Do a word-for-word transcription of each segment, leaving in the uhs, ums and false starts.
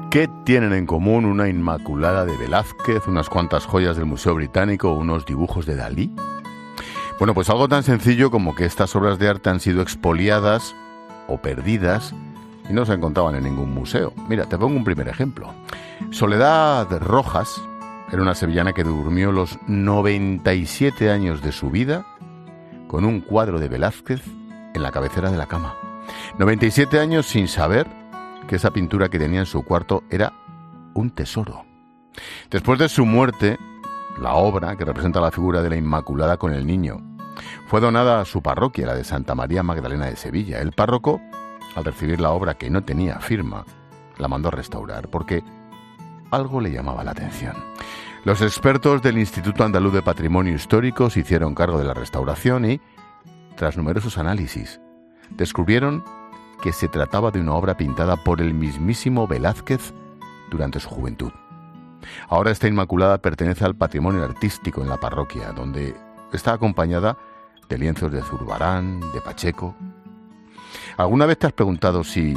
¿Qué tienen en común una Inmaculada de Velázquez, unas cuantas joyas del Museo Británico o unos dibujos de Dalí? Bueno, pues algo tan sencillo como que estas obras de arte han sido expoliadas o perdidas y no se encontraban en ningún museo. Mira, te pongo un primer ejemplo. Soledad Rojas era una sevillana que durmió los noventa y siete años de su vida con un cuadro de Velázquez en la cabecera de la cama. noventa y siete años sin saber que esa pintura que tenía en su cuarto era un tesoro. Después de su muerte, la obra, que representa la figura de la Inmaculada con el niño, fue donada a su parroquia, la de Santa María Magdalena de Sevilla. El párroco, al recibir la obra que no tenía firma, la mandó a restaurar porque algo le llamaba la atención. Los expertos del Instituto Andaluz de Patrimonio Histórico se hicieron cargo de la restauración y, tras numerosos análisis, descubrieron que se trataba de una obra pintada por el mismísimo Velázquez durante su juventud. Ahora esta Inmaculada pertenece al patrimonio artístico en la parroquia, donde está acompañada de lienzos de Zurbarán, de Pacheco. ¿Alguna vez te has preguntado si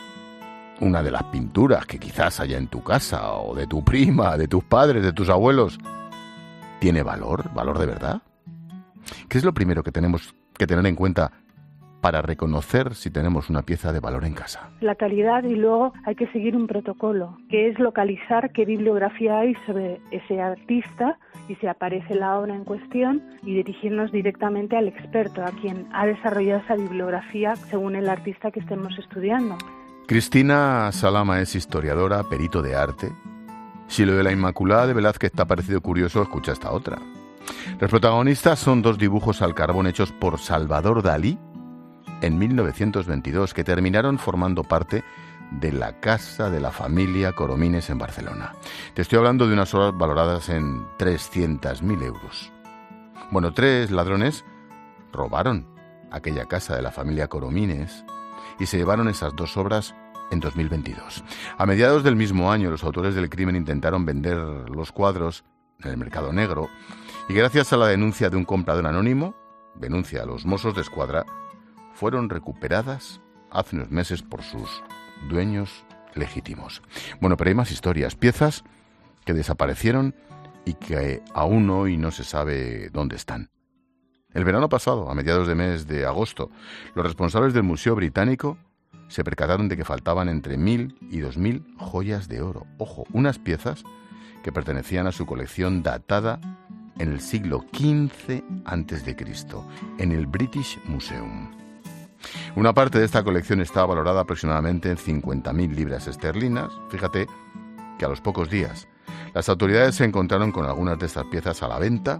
una de las pinturas que quizás haya en tu casa, o de tu prima, de tus padres, de tus abuelos, tiene valor, valor de verdad? ¿Qué es lo primero que tenemos que tener en cuenta para reconocer si tenemos una pieza de valor en casa? La calidad, y luego hay que seguir un protocolo, que es localizar qué bibliografía hay sobre ese artista y si aparece la obra en cuestión, y dirigirnos directamente al experto, a quien ha desarrollado esa bibliografía según el artista que estemos estudiando. Cristina Salama es historiadora, perito de arte. Si lo de la Inmaculada de Velázquez te ha parecido curioso, escucha esta otra. Los protagonistas son dos dibujos al carbón hechos por Salvador Dalí en mil novecientos veintidós, que terminaron formando parte de la casa de la familia Coromines en Barcelona. Te estoy hablando de unas obras valoradas en trescientos mil euros. Bueno, tres ladrones robaron aquella casa de la familia Coromines y se llevaron esas dos obras en dos mil veintidós. A mediados del mismo año, los autores del crimen intentaron vender los cuadros en el mercado negro y gracias a la denuncia de un comprador anónimo, denuncia a los Mossos d'Esquadra, fueron recuperadas hace unos meses por sus dueños legítimos. Bueno, pero hay más historias, piezas que desaparecieron y que aún hoy no se sabe dónde están. El verano pasado, a mediados de mes de agosto, los responsables del Museo Británico se percataron de que faltaban entre mil y dos mil joyas de oro. Ojo, unas piezas que pertenecían a su colección datada en el siglo quince antes de Cristo, en el British Museum. Una parte de esta colección estaba valorada aproximadamente en cincuenta mil libras esterlinas. Fíjate que a los pocos días las autoridades se encontraron con algunas de estas piezas a la venta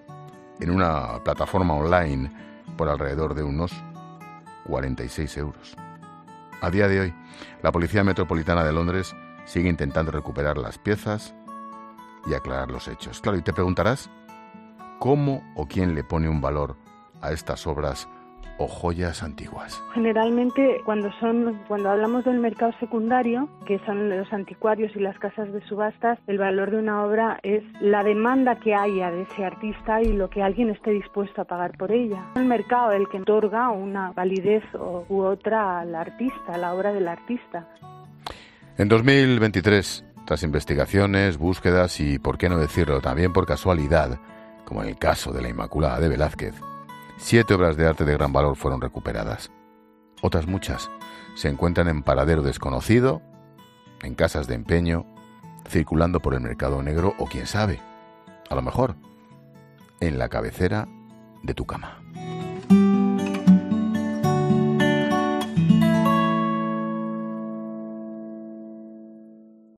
en una plataforma online por alrededor de unos cuarenta y seis euros. A día de hoy, la Policía Metropolitana de Londres sigue intentando recuperar las piezas y aclarar los hechos. Claro, y te preguntarás, ¿cómo o quién le pone un valor a estas obras o joyas antiguas? Generalmente, cuando son cuando hablamos del mercado secundario, que son los anticuarios y las casas de subastas, el valor de una obra es la demanda que haya de ese artista y lo que alguien esté dispuesto a pagar por ella. El mercado es el que otorga una validez u otra al artista, a la obra del artista. En dos mil veintitrés, tras investigaciones, búsquedas y, por qué no decirlo, también por casualidad, como en el caso de la Inmaculada de Velázquez, siete obras de arte de gran valor fueron recuperadas. Otras muchas se encuentran en paradero desconocido, en casas de empeño, circulando por el mercado negro o, quién sabe, a lo mejor, en la cabecera de tu cama.